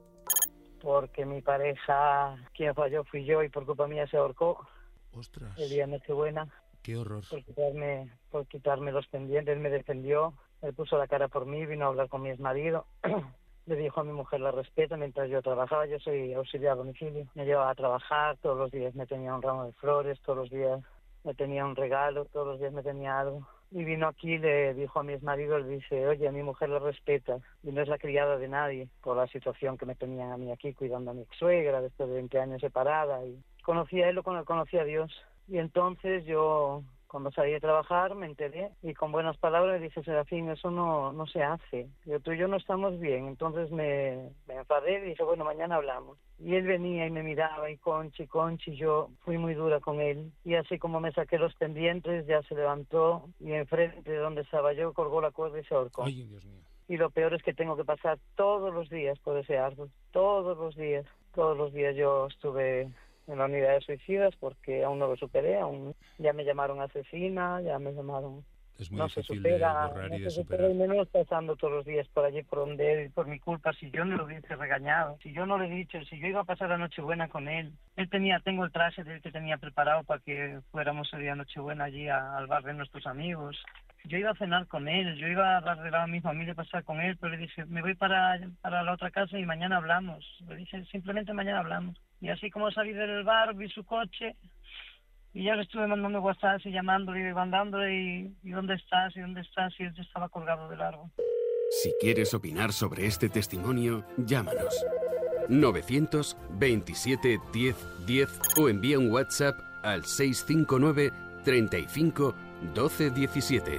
Porque mi pareja, quien falló fui yo y por culpa mía se ahorcó. Ostras. El día de Nochebuena. Qué horror. Por quitarme, por quitarme los pendientes, me defendió, él puso la cara por mí, vino a hablar con mi exmarido. Le dijo a mi mujer la respeto mientras yo trabajaba, yo soy auxiliar a domicilio. Me llevaba a trabajar, todos los días me tenía un ramo de flores, todos los días me tenía un regalo, todos los días me tenía algo. y vino aquí y le dijo a mi exmarido, le dice, oye, a mi mujer la respeta y no es la criada de nadie por la situación que me tenían a mí aquí cuidando a mi ex-suegra después de veinte años separada. Y conocí a él o conocí a Dios. Y entonces yo, cuando salí de trabajar, me enteré y con buenas palabras le dije, Serafín, eso no, no se hace. Yo, tú y yo no estamos bien. Entonces me, me enfadé y dije, bueno, mañana hablamos. Y él venía y me miraba y Conchi, Conchi, yo fui muy dura con él. Y así como me saqué los pendientes, ya se levantó y enfrente de donde estaba yo colgó la cuerda y se ahorcó. Ay, Dios mío. Y lo peor es que tengo que pasar todos los días por ese árbol, todos los días. Todos los días yo estuve en la unidad de suicidas porque aún no lo superé, aún ya me llamaron asesina, ya me llamaron... Es muy no se difícil supera, de borrar no y de se superar. supera, y menos pasando todos los días por allí, por donde él, por mi culpa, si yo no lo hubiese regañado, si yo no le he dicho, si yo iba a pasar la Nochebuena con él, él tenía, tengo el traje de él que tenía preparado para que fuéramos el día Nochebuena allí a, al bar de nuestros amigos. Yo iba a cenar con él, yo iba a arreglar a mi familia, pasar con él, pero le dije, me voy para, para la otra casa y mañana hablamos. Le dije, simplemente mañana hablamos. Y así como salí del bar, vi su coche, y ya le estuve mandando WhatsApp y llamándole y mandándole y, y ¿dónde estás? ¿Y dónde estás? Y él ya estaba colgado del árbol. Si quieres opinar sobre este testimonio, llámanos. novecientos veintisiete diez diez o envía un WhatsApp al seis cinco nueve treinta y cinco doce diecisiete.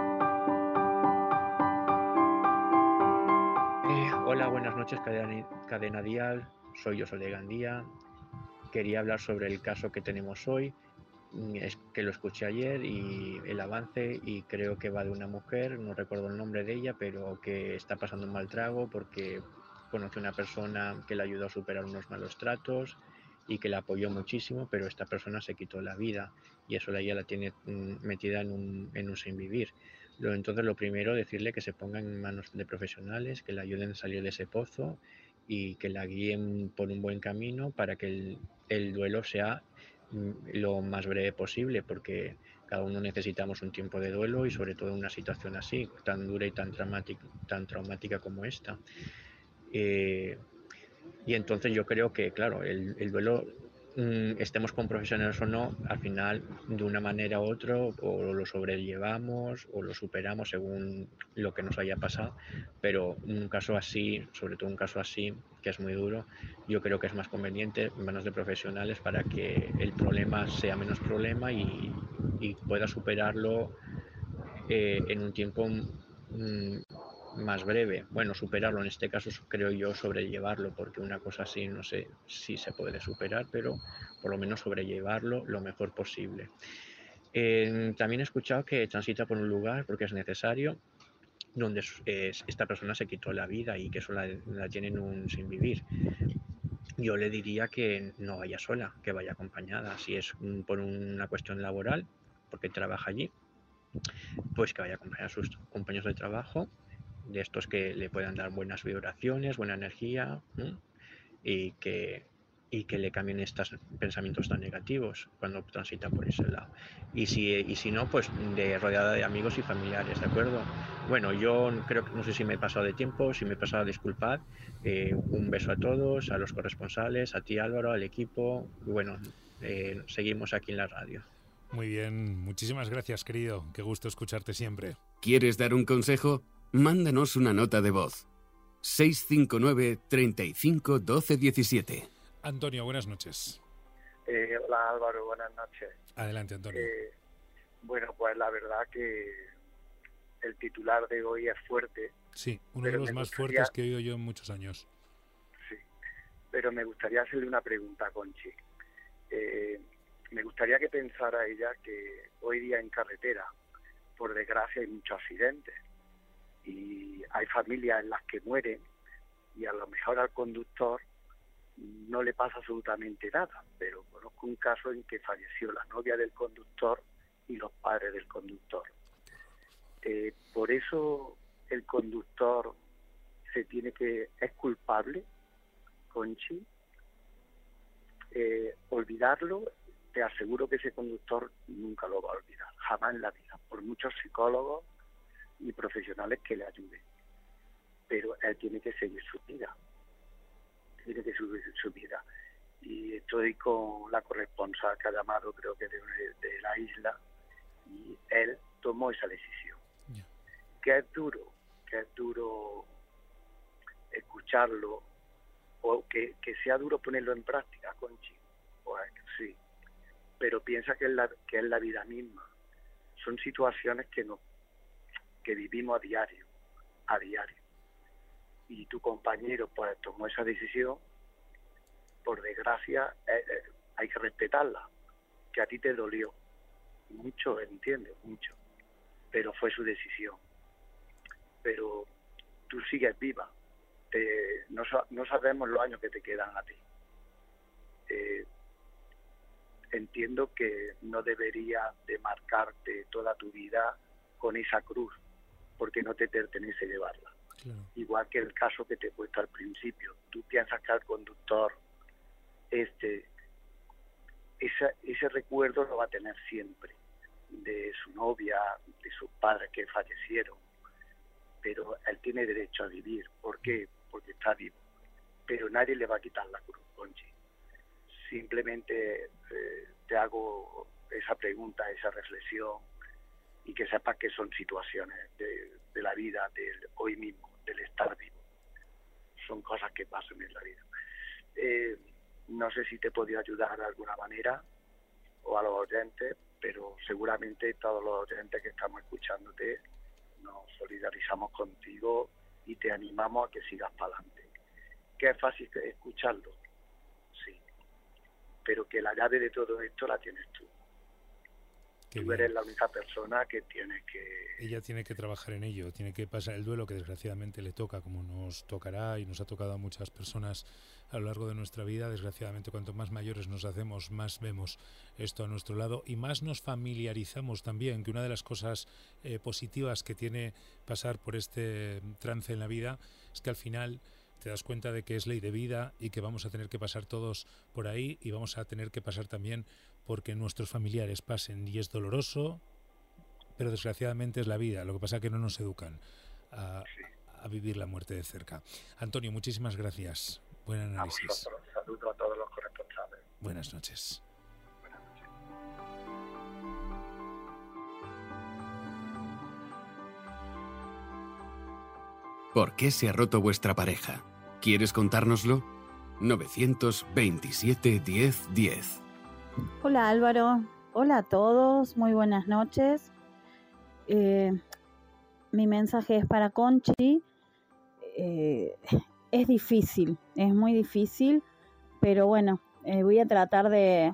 Eh, hola, buenas noches, cadena, cadena Dial. Soy José Gandía. Quería hablar sobre el caso que tenemos hoy. Es que lo escuché ayer y el avance, y creo que va de una mujer, no recuerdo el nombre de ella, pero que está pasando un mal trago porque conoció a una persona que le ayudó a superar unos malos tratos y que la apoyó muchísimo, pero esta persona se quitó la vida y eso ella la tiene metida en un, en un sin vivir. Entonces lo primero, decirle que se ponga en manos de profesionales, que le ayuden a salir de ese pozo y que la guíen por un buen camino para que el, el duelo sea lo más breve posible, porque cada uno necesitamos un tiempo de duelo y sobre todo en una situación así, tan dura y tan traumática, tan traumática como esta. Eh, y entonces yo creo que, claro, el, el duelo, mmm, estemos con profesionales o no, al final, de una manera u otra, o lo sobrellevamos o lo superamos según lo que nos haya pasado, pero un caso así, sobre todo un caso así, que es muy duro, yo creo que es más conveniente en manos de profesionales para que el problema sea menos problema y, y pueda superarlo eh, en un tiempo mmm, más breve. Bueno, superarlo en este caso creo yo sobrellevarlo, porque una cosa así no sé si se puede superar, pero por lo menos sobrellevarlo lo mejor posible. Eh, también he escuchado que transita por un lugar porque es necesario, donde eh, esta persona se quitó la vida y que eso la, la tiene en un sin vivir. Yo le diría que no vaya sola, que vaya acompañada. Si es un, por una cuestión laboral, porque trabaja allí, pues que vaya acompañada a sus compañeros de trabajo, de estos que le puedan dar buenas vibraciones, buena energía, ¿eh? y que y que le cambien estos pensamientos tan negativos cuando transita por ese lado. Y si, y si no, pues de rodeada de amigos y familiares, ¿de acuerdo? Bueno, yo creo que no sé si me he pasado de tiempo, si me he pasado, disculpad. Eh, un beso a todos, a los corresponsales, a ti Álvaro, al equipo. Y bueno, eh, seguimos aquí en la radio. Muy bien, muchísimas gracias, querido. Qué gusto escucharte siempre. ¿Quieres dar un consejo? Mándanos una nota de voz. seis cinco nueve treinta y cinco doce diecisiete. Antonio, buenas noches. Eh, hola Álvaro, buenas noches. Adelante, Antonio. Eh, bueno, pues la verdad que el titular de hoy es fuerte. Sí, uno de los más gustaría... fuertes que he oído yo en muchos años. Sí, pero me gustaría hacerle una pregunta a Conchi. Eh, me gustaría que pensara ella que hoy día en carretera, por desgracia, hay muchos accidentes. Y hay familias en las que mueren y a lo mejor al conductor no le pasa absolutamente nada, pero conozco un caso en que falleció la novia del conductor y los padres del conductor. Eh, por eso el conductor se tiene que es culpable, Conchi. Eh, olvidarlo, te aseguro que ese conductor nunca lo va a olvidar, jamás en la vida, por muchos psicólogos y profesionales que le ayuden, pero él tiene que seguir su vida, tiene que seguir su vida. Y estoy con la corresponsal que ha llamado, creo que de, de la isla, y él tomó esa decisión. Yeah. Que es duro, que es duro escucharlo, o que, que sea duro ponerlo en práctica, Conchi. Pues sí, pero piensa que es la, que es la vida misma. Son situaciones que, no, que vivimos a diario, a diario. Y tu compañero pues tomó esa decisión, por desgracia eh, eh, hay que respetarla, que a ti te dolió mucho, entiendo, mucho, pero fue su decisión. Pero tú sigues viva, te, no, no sabemos los años que te quedan a ti. Eh, entiendo que no debería de marcarte toda tu vida con esa cruz, porque no te pertenece llevarla. Claro. Igual que el caso que te he puesto al principio, tú piensas que al conductor este ese, ese recuerdo lo va a tener siempre, de su novia, de sus padres que fallecieron, pero él tiene derecho a vivir. ¿Por qué? Porque está vivo, pero nadie le va a quitar la cruz, Conchi. Simplemente eh, te hago esa pregunta, esa reflexión, y que sepas que son situaciones de, de la vida, del hoy mismo, del estar vivo. Son cosas que pasan en la vida. Eh, no sé si te he podido ayudar de alguna manera, o a los oyentes, pero seguramente todos los oyentes que estamos escuchándote nos solidarizamos contigo y te animamos a que sigas para adelante. Que es fácil escucharlo, sí, pero que la llave de todo esto la tienes tú. Qué tú bien. Eres la única persona que tiene que... Ella tiene que trabajar en ello, tiene que pasar el duelo que desgraciadamente le toca, como nos tocará y nos ha tocado a muchas personas a lo largo de nuestra vida. Desgraciadamente, cuanto más mayores nos hacemos, más vemos esto a nuestro lado y más nos familiarizamos también, que una de las cosas eh, positivas que tiene pasar por este trance en la vida es que al final te das cuenta de que es ley de vida y que vamos a tener que pasar todos por ahí, y vamos a tener que pasar también porque nuestros familiares pasen, y es doloroso, pero desgraciadamente es la vida. Lo que pasa es que no nos educan a, a vivir la muerte de cerca. Antonio, muchísimas gracias. Buen análisis. A vosotros, saludo a todos los corresponsales. Buenas noches. Buenas noches. ¿Por qué se ha roto vuestra pareja? ¿Quieres contárnoslo? nueve veintisiete, diez, diez. Hola Álvaro, hola a todos, muy buenas noches. Eh, mi mensaje es para Conchi. Eh, es difícil, es muy difícil, pero bueno, eh, voy a tratar de,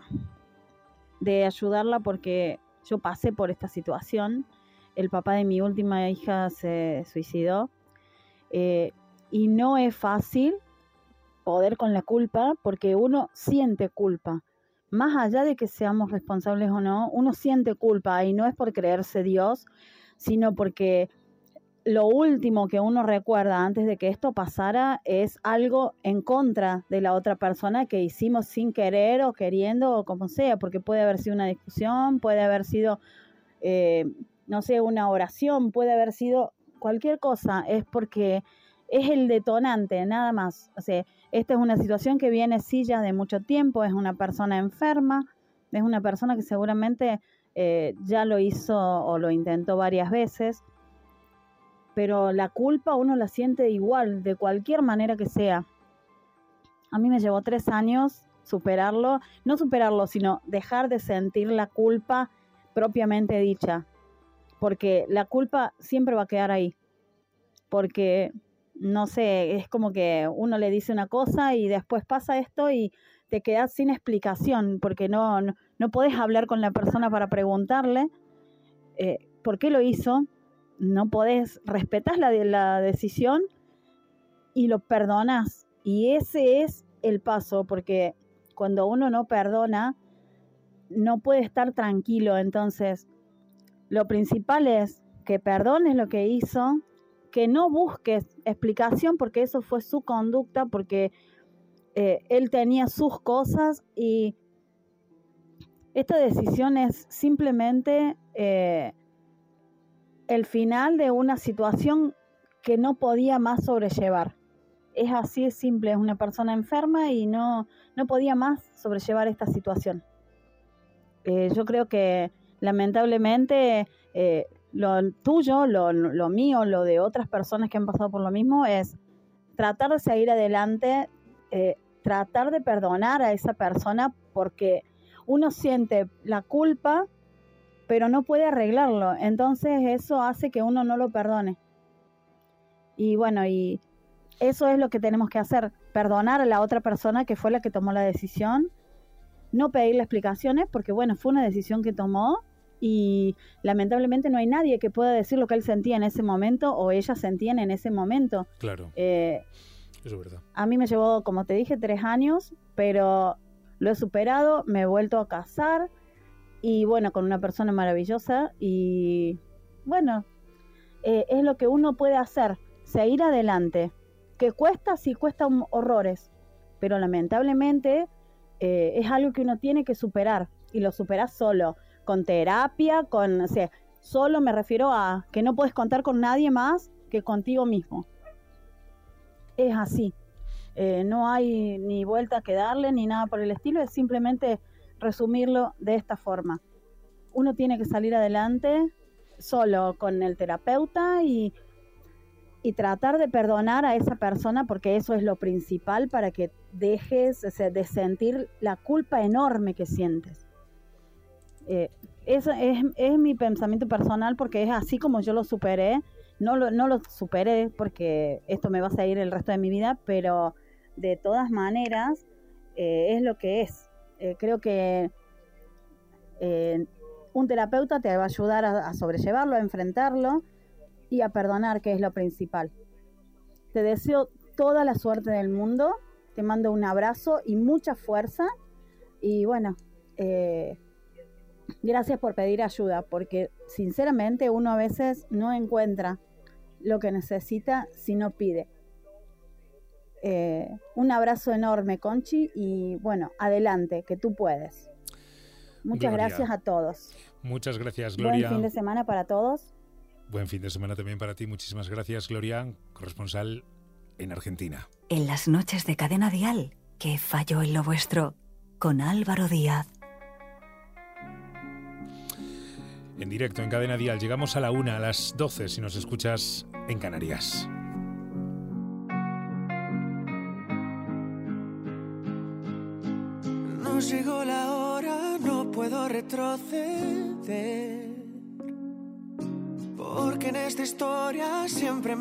de ayudarla porque yo pasé por esta situación. El papá de mi última hija se suicidó. Eh, y no es fácil poder con la culpa, porque uno siente culpa. Más allá de que seamos responsables o no, uno siente culpa, y no es por creerse Dios, sino porque lo último que uno recuerda antes de que esto pasara es algo en contra de la otra persona que hicimos sin querer o queriendo o como sea, porque puede haber sido una discusión, puede haber sido, eh, no sé, una oración, puede haber sido cualquier cosa. Es porque es el detonante, nada más. O sea, esta es una situación que viene sí ya de mucho tiempo, es una persona enferma, es una persona que seguramente eh, ya lo hizo o lo intentó varias veces, pero la culpa uno la siente igual, de cualquier manera que sea. A mí me llevó tres años superarlo, no superarlo, sino dejar de sentir la culpa propiamente dicha, porque la culpa siempre va a quedar ahí, porque, no sé, es como que uno le dice una cosa y después pasa esto y te quedas sin explicación, porque no, no, no podés hablar con la persona para preguntarle eh, por qué lo hizo. No podés, respetas la, la decisión y lo perdonas. Y ese es el paso, porque cuando uno no perdona, no puede estar tranquilo. Entonces, lo principal es que perdones lo que hizo, que no busques explicación, porque eso fue su conducta, porque eh, él tenía sus cosas, y esta decisión es simplemente... Eh, el final de una situación que no podía más sobrellevar. Es así de simple, es una persona enferma y no, no podía más sobrellevar esta situación. Eh, yo creo que lamentablemente eh, lo tuyo, lo, lo mío, lo de otras personas que han pasado por lo mismo es tratar de seguir adelante, eh, tratar de perdonar a esa persona porque uno siente la culpa, pero no puede arreglarlo. Entonces eso hace que uno no lo perdone. Y bueno, y eso es lo que tenemos que hacer, perdonar a la otra persona que fue la que tomó la decisión, no pedirle explicaciones porque bueno, fue una decisión que tomó y lamentablemente no hay nadie que pueda decir lo que él sentía en ese momento o ella sentía en ese momento. Claro, eh, eso es verdad. A mí me llevó, como te dije, tres años, pero lo he superado, me he vuelto a casar y bueno, con una persona maravillosa y bueno, eh, es lo que uno puede hacer, seguir adelante. Que cuesta, sí cuesta un, horrores, pero lamentablemente eh, es algo que uno tiene que superar y lo superas solo, con terapia, con, o sea, solo me refiero a que no puedes contar con nadie más que contigo mismo. Es así, eh, no hay ni vuelta que darle ni nada por el estilo, es simplemente resumirlo de esta forma. Uno tiene que salir adelante solo con el terapeuta y y tratar de perdonar a esa persona porque eso es lo principal para que dejes o sea, de sentir la culpa enorme que sientes. Eh, eso es, es mi pensamiento personal porque es así como yo lo superé. No lo, no lo superé porque esto me va a seguir el resto de mi vida, pero de todas maneras eh, es lo que es. Eh, creo que eh, un terapeuta te va a ayudar a, a sobrellevarlo, a enfrentarlo y a perdonar, que es lo principal. Te deseo toda la suerte del mundo, te mando un abrazo y mucha fuerza y bueno, eh, gracias por pedir ayuda, porque sinceramente uno a veces no encuentra lo que necesita si no pide. Eh, un abrazo enorme, Conchi, y bueno, adelante, que tú puedes. Muchas Gloria. Gracias a todos. Muchas gracias, Gloria. Buen fin de semana para todos. Buen fin de semana también para ti. Muchísimas gracias, Gloria, corresponsal en Argentina. En las noches de Cadena Dial, que falló en lo vuestro, con Álvaro Díaz. En directo, en Cadena Dial, llegamos a la una, a las doce, si nos escuchas en Canarias. Nos llegó la hora, no puedo retroceder, porque en esta historia siempre me